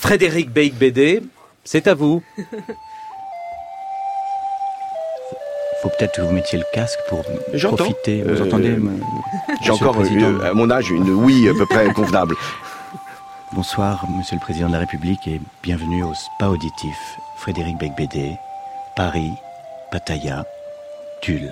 Frédéric Beigbeder, c'est à vous. Faut peut-être que vous mettiez le casque pour profiter. Vous entendez J'ai encore, à mon âge, une ouïe à peu près convenable. Bonsoir, Monsieur le Président de la République, et bienvenue au Spa Auditif. Frédéric Beigbeder, Paris, Pattaya, Tulle.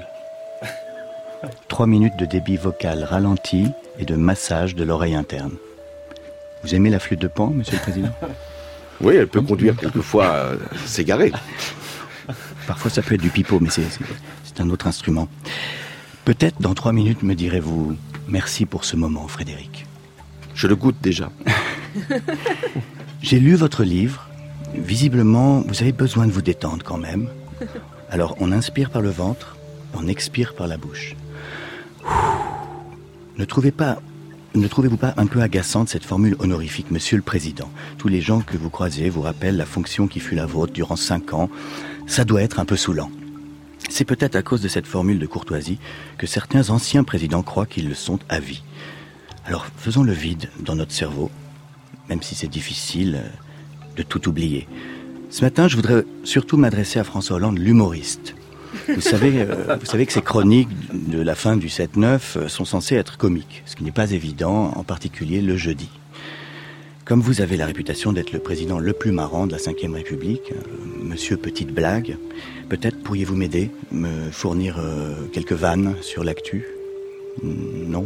3 minutes de débit vocal ralenti et de massage de l'oreille interne. Vous aimez la flûte de Pan, Monsieur le Président ? Oui, elle peut conduire quelquefois à s'égarer. Parfois ça peut être du pipeau, mais c'est un autre instrument. Peut-être dans 3 minutes me direz-vous merci pour ce moment, Frédéric. Je le goûte déjà. J'ai lu votre livre. Visiblement, vous avez besoin de vous détendre quand même. Alors on inspire par le ventre, on expire par la bouche. Ne trouvez-vous pas un peu agaçante cette formule honorifique, Monsieur le Président ? Tous les gens que vous croisez vous rappellent la fonction qui fut la vôtre durant 5 ans. Ça doit être un peu saoulant. C'est peut-être à cause de cette formule de courtoisie que certains anciens présidents croient qu'ils le sont à vie. Alors faisons le vide dans notre cerveau, même si c'est difficile de tout oublier. Ce matin, je voudrais surtout m'adresser à François Hollande, l'humoriste. Vous savez que ces chroniques de la fin du 7-9 sont censées être comiques, ce qui n'est pas évident, en particulier le jeudi. Comme vous avez la réputation d'être le président le plus marrant de la Ve République, Monsieur Petite Blague, peut-être pourriez-vous m'aider, me fournir quelques vannes sur l'actu ? Non ?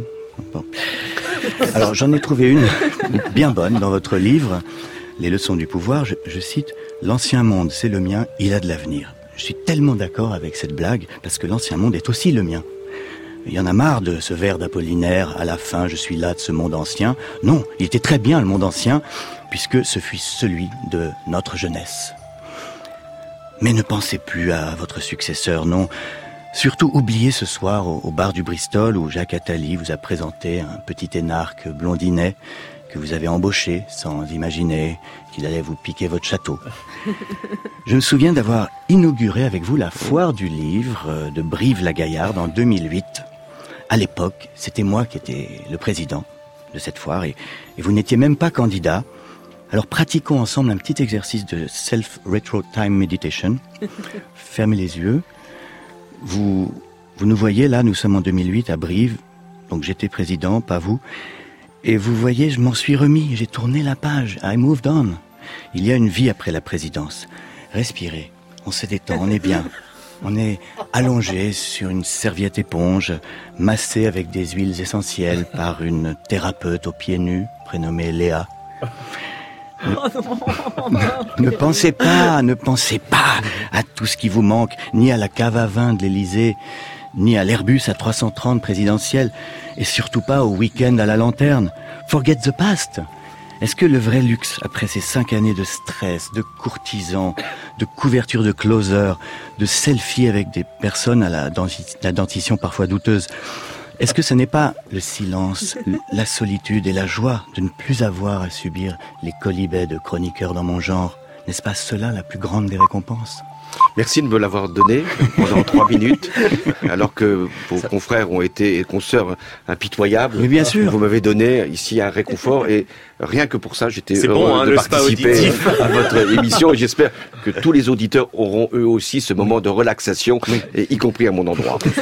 Bon. Alors j'en ai trouvé une bien bonne dans votre livre, Les leçons du pouvoir. Je cite « L'ancien monde, c'est le mien, il a de l'avenir ». Je suis tellement d'accord avec cette blague, parce que l'ancien monde est aussi le mien. Il y en a marre de ce vers d'Apollinaire, à la fin je suis là de ce monde ancien. Non, il était très bien le monde ancien, puisque ce fut celui de notre jeunesse. Mais ne pensez plus à votre successeur, non. Surtout oubliez ce soir au bar du Bristol où Jacques Attali vous a présenté un petit énarque blondinet que vous avez embauché sans imaginer qu'il allait vous piquer votre château. Je me souviens d'avoir inauguré avec vous la foire du livre de Brive-la-Gaillarde en 2008. À l'époque, c'était moi qui étais le président de cette foire et vous n'étiez même pas candidat. Alors pratiquons ensemble un petit exercice de self-retro-time meditation. Fermez les yeux. Vous nous voyez là, nous sommes en 2008 à Brive, donc j'étais président, pas vous. Et vous voyez, je m'en suis remis, j'ai tourné la page, I moved on. Il y a une vie après la présidence. Respirez, on se détend, on est bien. On est allongé sur une serviette éponge, massé avec des huiles essentielles par une thérapeute aux pieds nus, prénommée Léa. Ne pensez pas à tout ce qui vous manque, ni à la cave à vin de l'Élysée, ni à l'Airbus à 330 présidentiel, et surtout pas au week-end à la lanterne. Forget the past. Est-ce que le vrai luxe, après ces 5 années de stress, de courtisans, de couverture de closer, de selfies avec des personnes à la dentition parfois douteuse, est-ce que ce n'est pas le silence, la solitude et la joie de ne plus avoir à subir les quolibets de chroniqueurs dans mon genre ? N'est-ce pas cela la plus grande des récompenses ? Merci de me l'avoir donné pendant 3 minutes, alors que vos confrères ont été et consoeurs impitoyables. Mais bien sûr. Vous m'avez donné ici un réconfort et rien que pour ça, j'étais heureux de le participer à votre émission et j'espère que tous les auditeurs auront eux aussi ce moment de relaxation, y compris à mon endroit.